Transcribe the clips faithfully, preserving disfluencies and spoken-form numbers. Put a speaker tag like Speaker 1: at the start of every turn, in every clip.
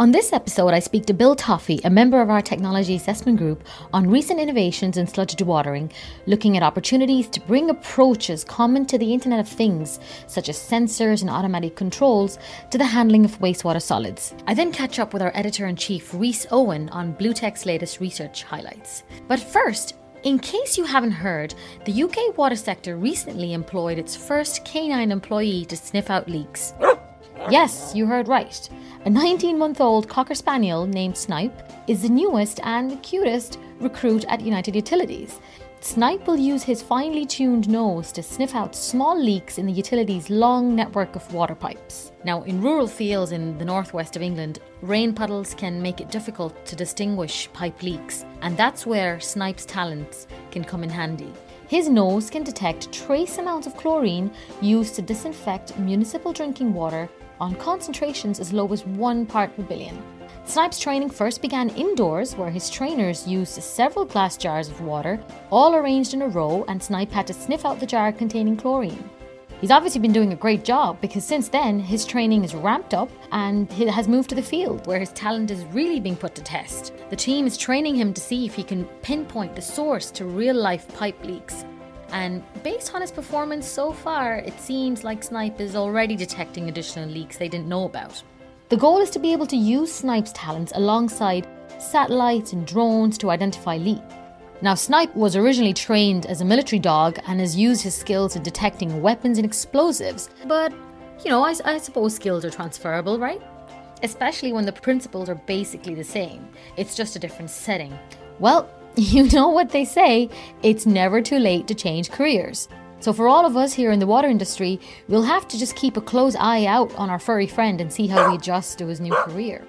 Speaker 1: On this episode, I speak to Bill Toffey, a member of our technology assessment group, on recent innovations in sludge dewatering, looking at opportunities to bring approaches common to the Internet of Things, such as sensors and automatic controls, to the handling of wastewater solids. I then catch up with our editor-in-chief, Rhys Owen, on BlueTech's latest research highlights. But first, in case you haven't heard, the U K water sector recently employed its first canine employee to sniff out leaks. Yes, you heard right. A nineteen-month-old Cocker Spaniel named Snipe is the newest and cutest recruit at United Utilities. Snipe will use his finely tuned nose to sniff out small leaks in the utility's long network of water pipes. Now, in rural fields in the northwest of England, rain puddles can make it difficult to distinguish pipe leaks, and that's where Snipe's talents can come in handy. His nose can detect trace amounts of chlorine used to disinfect municipal drinking water on concentrations as low as one part per billion. Snipe's training first began indoors, where his trainers used several glass jars of water, all arranged in a row, and Snipe had to sniff out the jar containing chlorine. He's obviously been doing a great job, because since then his training is ramped up and he has moved to the field, where his talent is really being put to test. The team is training him to see if he can pinpoint the source to real-life pipe leaks. And based on his performance so far, it seems like Snipe is already detecting additional leaks they didn't know about. The goal is to be able to use Snipe's talents alongside satellites and drones to identify leaks. Now, Snipe was originally trained as a military dog and has used his skills in detecting weapons and explosives. But, you know, I, I suppose skills are transferable, right? Especially when the principles are basically the same. It's just a different setting. Well, you know what they say, it's never too late to change careers. So for all of us here in the water industry, we'll have to just keep a close eye out on our furry friend and see how he adjusts to his new career.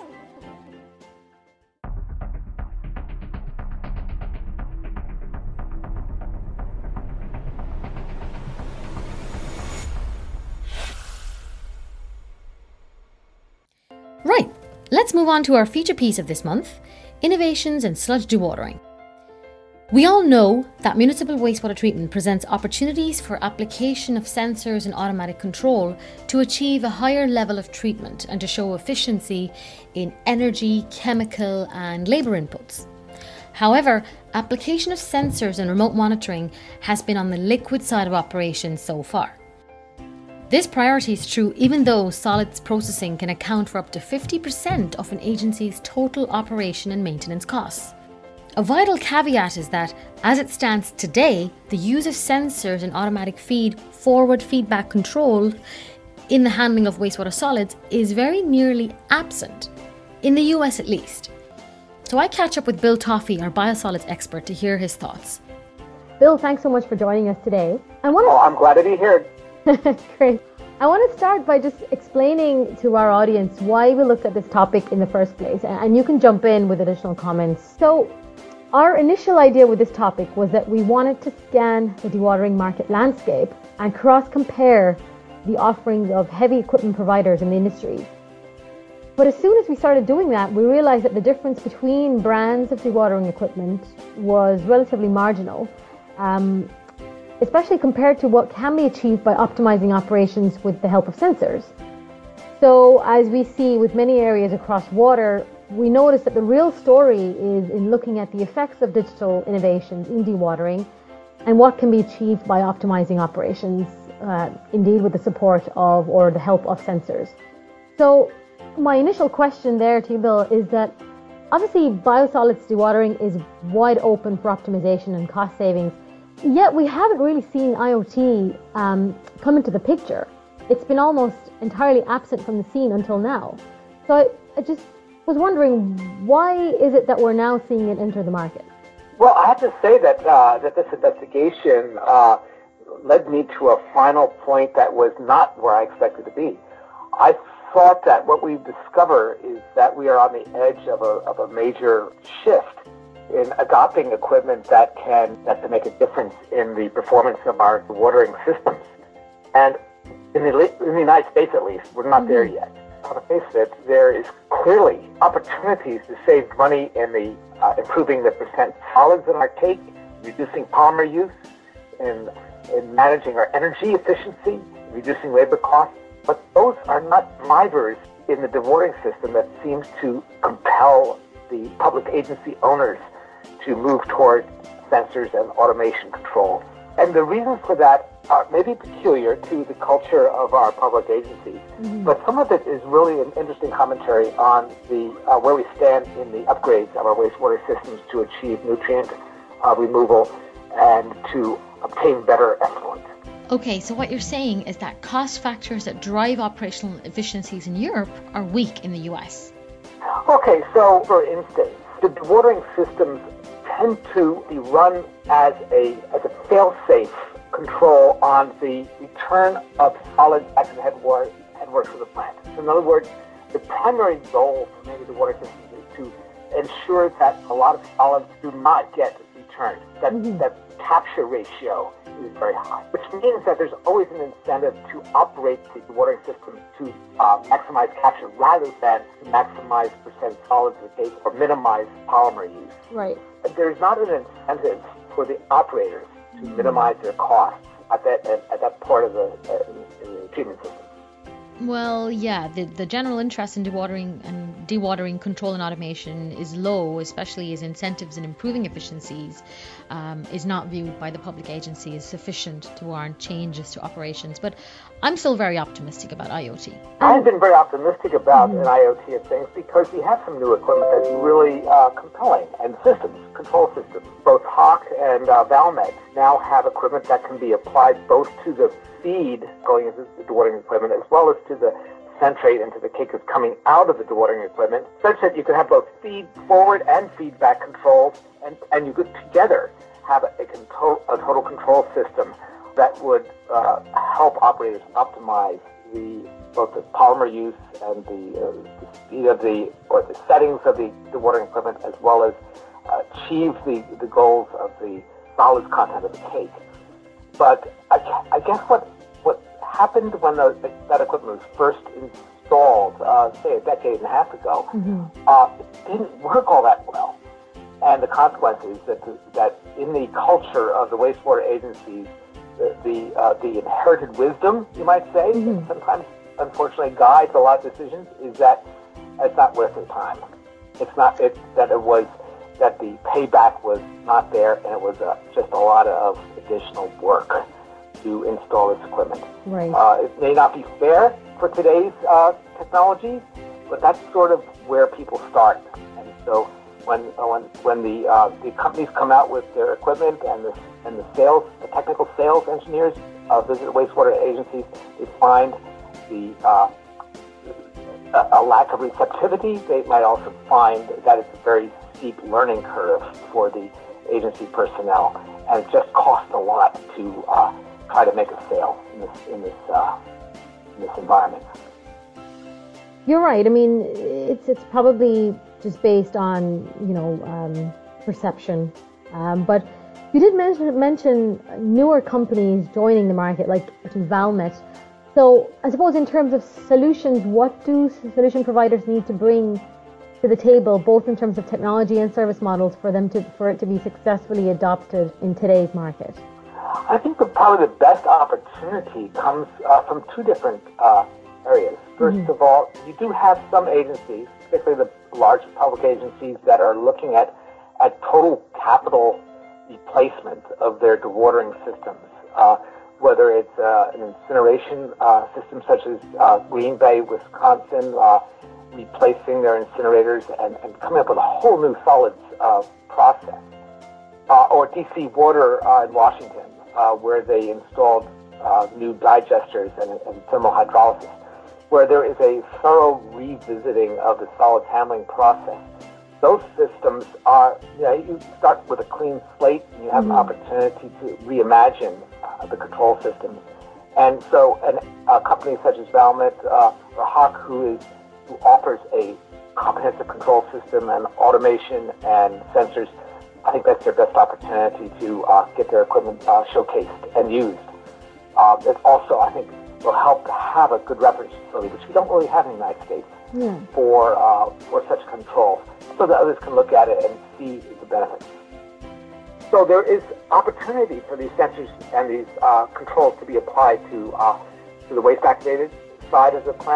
Speaker 1: Right, let's move on to our feature piece of this month, Innovations in Sludge Dewatering. We all know that municipal wastewater treatment presents opportunities for application of sensors and automatic control to achieve a higher level of treatment and to show efficiency in energy, chemical and labour inputs. However, application of sensors and remote monitoring has been on the liquid side of operations so far. This priority is true even though solids processing can account for up to fifty percent of an agency's total operation and maintenance costs. A vital caveat is that, as it stands today, the use of sensors and automatic feed forward feedback control in the handling of wastewater solids is very nearly absent, in the U S at least. So I catch up with Bill Toffey, our biosolids expert, to hear his thoughts.
Speaker 2: Bill, thanks so much for joining us today.
Speaker 3: I want to... Oh, I'm glad to be here.
Speaker 2: Great. I want to start by just explaining to our audience why we looked at this topic in the first place, and you can jump in with additional comments. So, our initial idea with this topic was that we wanted to scan the dewatering market landscape and cross-compare the offerings of heavy equipment providers in the industry. But as soon as we started doing that, we realized that the difference between brands of dewatering equipment was relatively marginal. Um, especially compared to what can be achieved by optimizing operations with the help of sensors. So as we see with many areas across water, we notice that the real story is in looking at the effects of digital innovations in dewatering and what can be achieved by optimizing operations, uh, indeed with the support of or the help of sensors. So my initial question there to you, Bill, is that obviously biosolids dewatering is wide open for optimization and cost savings. Yet we haven't really seen I O T um, come into the picture. It's been almost entirely absent from the scene until now. So I, I just was wondering, why is it that we're now seeing it enter the market?
Speaker 3: Well, I have to say that uh, that this investigation uh, led me to a final point that was not where I expected to be. I thought that what we discover is that we are on the edge of a of a major shift in adopting equipment that can that can make a difference in the performance of our watering systems. And in the, in the United States, at least, we're not mm-hmm. there yet. On the face of it, there is clearly opportunities to save money in the uh, improving the percent solids in our take, reducing polymer use, in, in managing our energy efficiency, reducing labor costs. But those are not drivers in the dewatering system that seems to compel the public agency owners to move toward sensors and automation control. And the reasons for that are maybe peculiar to the culture of our public agencies, mm-hmm. but some of it is really an interesting commentary on the uh, where we stand in the upgrades of our wastewater systems to achieve nutrient uh, removal and to obtain better effluent.
Speaker 1: Okay, so what you're saying is that cost factors that drive operational efficiencies in Europe are weak in the U S.
Speaker 3: Okay, so for instance, the dewatering systems tend to be run as a as a fail-safe control on the return of solids back to the headwater, headwater for the plant. So in other words, the primary goal for many dewatering systems is to ensure that a lot of solids do not get returned, that mm-hmm. that capture ratio is very high, which means that there's always an incentive to operate the dewatering system to uh, maximize capture rather than to maximize percent solids in the case or minimize polymer use.
Speaker 2: Right.
Speaker 3: There's not an incentive for the operators to mm-hmm. minimize their costs at that at, at that part of the, uh, in the treatment system.
Speaker 1: Well, yeah, the, the general interest in dewatering and dewatering control and automation is low, especially as incentives in improving efficiencies um, is not viewed by the public agency as sufficient to warrant changes to operations. But I'm still very optimistic about I O T.
Speaker 3: I've been very optimistic about mm-hmm. an I O T of things because we have some new equipment that's really uh, compelling, and systems, control systems. Both Hach and uh, Valmet now have equipment that can be applied both to the feed going into the dewatering equipment as well as to the centrate into the cake that's coming out of the dewatering equipment, such that you can have both feed forward and feedback controls, and, and you could together have a, a, control, a total control system that would uh, help operators optimize the both the polymer use and the, uh, the speed of the or the settings of the dewatering equipment, as well as uh, achieve the, the goals of the solids content of the cake. But I, I guess what what happened when the, that equipment was first installed, uh, say a decade and a half ago, mm-hmm. uh, it didn't work all that well. And the consequence is that the, that in the culture of the wastewater agencies, the the, uh, the inherited wisdom, you might say, mm-hmm. sometimes unfortunately guides a lot of decisions, is that it's not worth the time. It's not it that it was that the payback was not there, and it was uh, just a lot of additional work to install this equipment.
Speaker 2: Right.
Speaker 3: Uh, it may not be fair for today's uh, technology, but that's sort of where people start. And so when uh, when when the uh, the companies come out with their equipment and the and the sales, the technical sales engineers uh, visit wastewater agencies, they find the uh, a, a lack of receptivity. They might also find that it's a very steep learning curve for the agency personnel, and it just costs a lot to uh, try to make a sale in this in this uh, in this environment.
Speaker 2: You're right. I mean, it's it's probably just based on you know um, perception, um, but you did mention mention newer companies joining the market, like Valmet. So I suppose in terms of solutions, what do solution providers need to bring to the table, both in terms of technology and service models, for them to for it to be successfully adopted in today's market?
Speaker 3: I think that probably the best opportunity comes uh, from two different uh, areas. First mm-hmm. of all, you do have some agencies, particularly the large public agencies, that are looking at, at total capital replacement of their dewatering systems, uh, whether it's uh, an incineration uh, system such as uh, Green Bay, Wisconsin, uh, replacing their incinerators and, and coming up with a whole new solids uh, process. Uh, or D C Water uh, in Washington, uh, where they installed uh, new digesters and, and thermal hydrolysis, where there is a thorough revisiting of the solids handling process. Those systems are, you know, you start with a clean slate and you have mm-hmm. an opportunity to reimagine uh, the control systems. And so an, a company such as Valmet uh, or Hach, who is who offers a comprehensive control system and automation and sensors, I think that's their best opportunity to uh, get their equipment uh, showcased and used. Uh, it also, I think, will help to have a good reference facility, which we don't really have in the United States, yeah. for uh, for such controls, so that others can look at it and see the benefits. So there is opportunity for these sensors and these uh, controls to be applied to uh, to the waste activated side of the plant,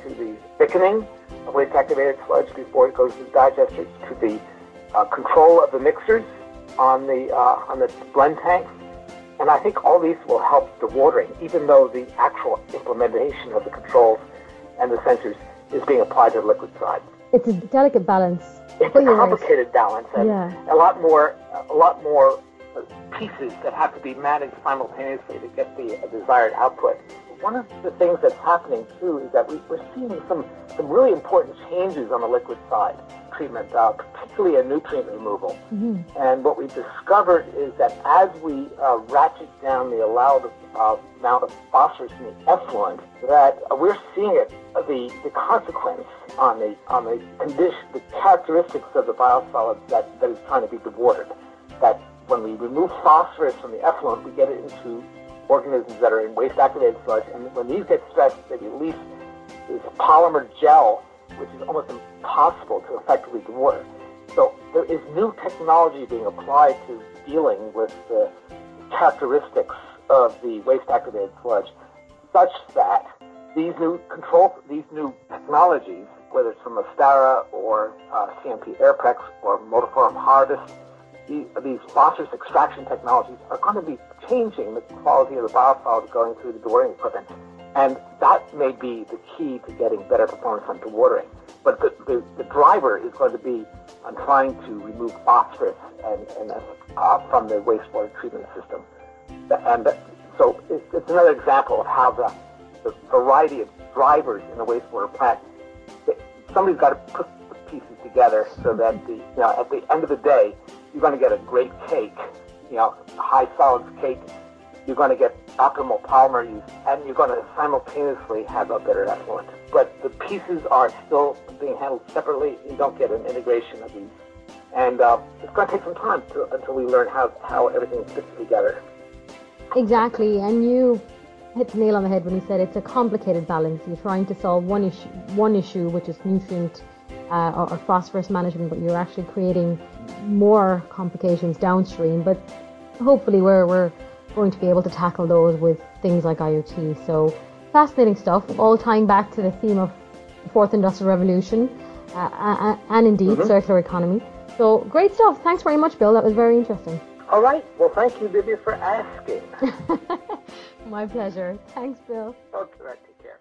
Speaker 3: to the thickening of waste-activated sludge before it goes to the digesters, to the uh, control of the mixers on the uh, on the blend tanks. And I think all these will help the watering, even though the actual implementation of the controls and the sensors is being applied to the liquid side.
Speaker 2: It's a delicate balance.
Speaker 3: It's a complicated balance, and yeah. a lot more, a lot more pieces that have to be managed simultaneously to get the desired output. One of the things that's happening too is that we, we're seeing some some really important changes on the liquid side treatment, uh, particularly in nutrient removal. Mm-hmm. And what we've discovered is that as we uh, ratchet down the allowed uh, amount of phosphorus in the effluent, that uh, we're seeing it uh, the the consequence on the on the condition, the characteristics of the biosolids that, that is trying to be dewatered. That when we remove phosphorus from the effluent, we get it into organisms that are in waste-activated sludge, and when these get stressed, they release this polymer gel, which is almost impossible to effectively dewater. So there is new technology being applied to dealing with the characteristics of the waste-activated sludge, such that these new control, these new technologies, whether it's from Ostara or uh, C M P Airprex or Motiform Harvest, these, these phosphorus extraction technologies are going to be changing the quality of the biosolids going through the dewatering equipment. And that may be the key to getting better performance on dewatering. But the, the, the driver is going to be on trying to remove phosphorus and, and uh, from the wastewater treatment system. And so it's, it's another example of how the, the variety of drivers in a wastewater plant, somebody's got to put the pieces together so that the, you know, at the end of the day, you're going to get a great cake, you know, high solids cake. You're going to get optimal polymer use, and you're going to simultaneously have a better effluent. But the pieces are still being handled separately. You don't get an integration of these. And uh, it's going to take some time to, until we learn how, how everything fits together.
Speaker 2: Exactly, and you hit the nail on the head when you said it's a complicated balance. You're trying to solve one issue, one issue which is nutrient uh, or, or phosphorus management, but you're actually creating more complications downstream. But hopefully we're we're going to be able to tackle those with things like I O T. So fascinating stuff, all tying back to the theme of the fourth industrial revolution uh, and indeed mm-hmm. circular economy. So great stuff. Thanks very much, Bill. That was very interesting.
Speaker 3: All right. Well, thank you, Vivian, for asking.
Speaker 2: My pleasure. Thanks, Bill.
Speaker 3: Okay, right. Take care.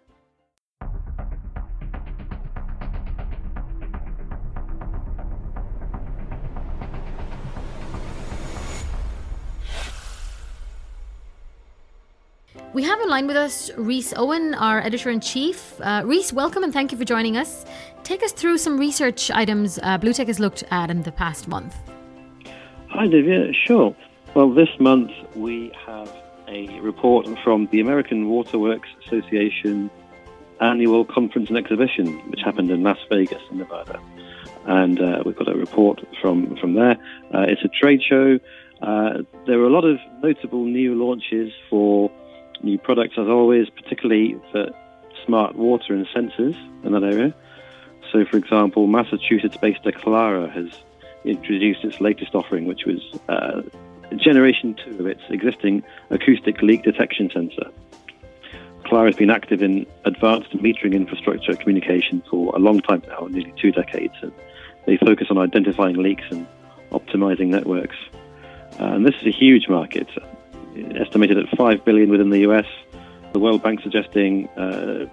Speaker 1: We have in line with us Rhys Owen, our editor-in-chief. Uh, Rhys, welcome and thank you for joining us. Take us through some research items uh, BlueTech has looked at in the past month.
Speaker 4: Hi, Divya. Sure. Well, this month we have a report from the American Waterworks Association annual conference and exhibition, which happened in Las Vegas in Nevada. And uh, we've got a report from, from there. Uh, it's a trade show. Uh, there were a lot of notable new launches for new products, as always, particularly for smart water and sensors in that area. So, for example, Massachusetts-based Aclara has introduced its latest offering, which was uh, generation two of its existing acoustic leak detection sensor. Aclara has been active in advanced metering infrastructure communication for a long time now, nearly two decades. And they focus on identifying leaks and optimizing networks. Uh, and this is a huge market, estimated at five billion dollars within the U S. The World Bank suggesting uh,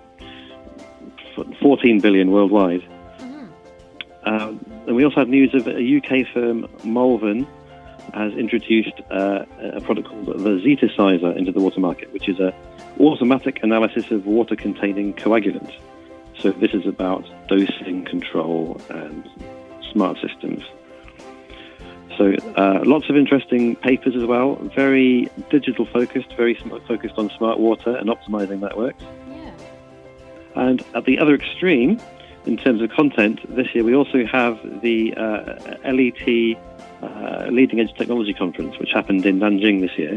Speaker 4: fourteen billion dollars worldwide. Mm-hmm. Uh, and we also have news of a U K firm, Malvern, has introduced uh, a product called the Zetasizer into the water market, which is a automatic analysis of water-containing coagulants. So this is about dosing control and smart systems. So uh, lots of interesting papers as well, very digital focused, very focused on smart water and optimizing networks. Yeah. And at the other extreme, in terms of content, this year we also have the uh, L E T uh, Leading Edge Technology Conference, which happened in Nanjing this year.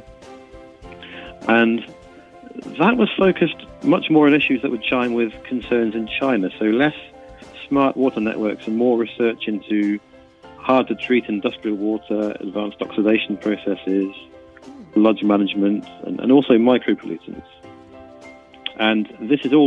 Speaker 4: And that was focused much more on issues that would chime with concerns in China, so less smart water networks and more research into hard-to-treat industrial water, advanced oxidation processes, sludge management, and, and also micropollutants. And this is all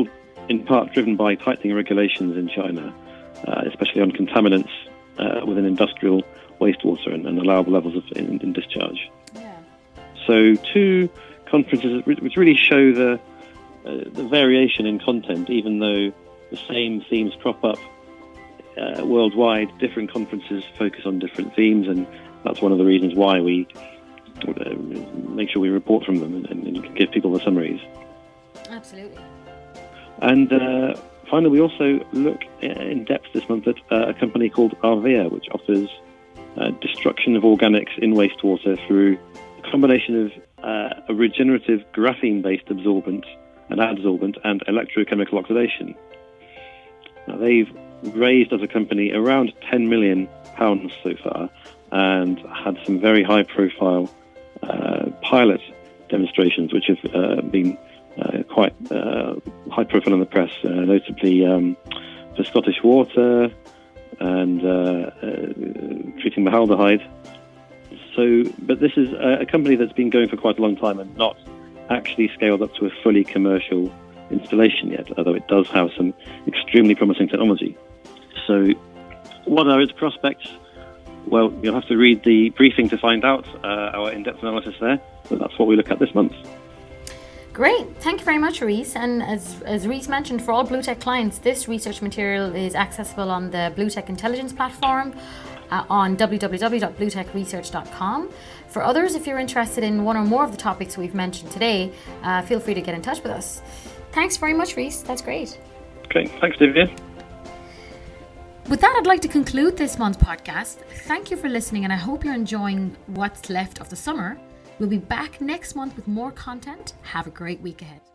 Speaker 4: in part driven by tightening regulations in China, uh, especially on contaminants uh, within industrial wastewater and, and allowable levels of in, in discharge.
Speaker 1: Yeah.
Speaker 4: So two conferences which really show the uh, the variation in content, even though the same themes crop up uh, worldwide. Different conferences focus on different themes, and that's one of the reasons why we uh, make sure we report from them and, and give people the summaries.
Speaker 1: Absolutely.
Speaker 4: And uh, finally, we also look in depth this month at uh, a company called Arvea, which offers uh, destruction of organics in wastewater through a combination of uh, a regenerative graphene-based absorbent, an adsorbent, and electrochemical oxidation. Now, they've raised as a company around ten million pounds so far and had some very high-profile uh, pilot demonstrations, which have uh, been Uh, quite uh, high profile in the press, uh, notably um, for Scottish Water and uh, uh, treating formaldehyde. So, but this is a, a company that's been going for quite a long time and not actually scaled up to a fully commercial installation yet, although it does have some extremely promising technology. So, what are its prospects? Well, you'll have to read the briefing to find out uh, our in-depth analysis there, but that's what we look at this month.
Speaker 1: Great. Thank you very much, Rhys. And as, as Rhys mentioned, for all BlueTech clients, this research material is accessible on the BlueTech Intelligence platform uh, on w w w dot blue tech research dot com. For others, if you're interested in one or more of the topics we've mentioned today, uh, feel free to get in touch with us. Thanks very much, Rhys. That's great.
Speaker 4: Okay. Thanks, Divya.
Speaker 1: With that, I'd like to conclude this month's podcast. Thank you for listening, and I hope you're enjoying what's left of the summer. We'll be back next month with more content. Have a great week ahead.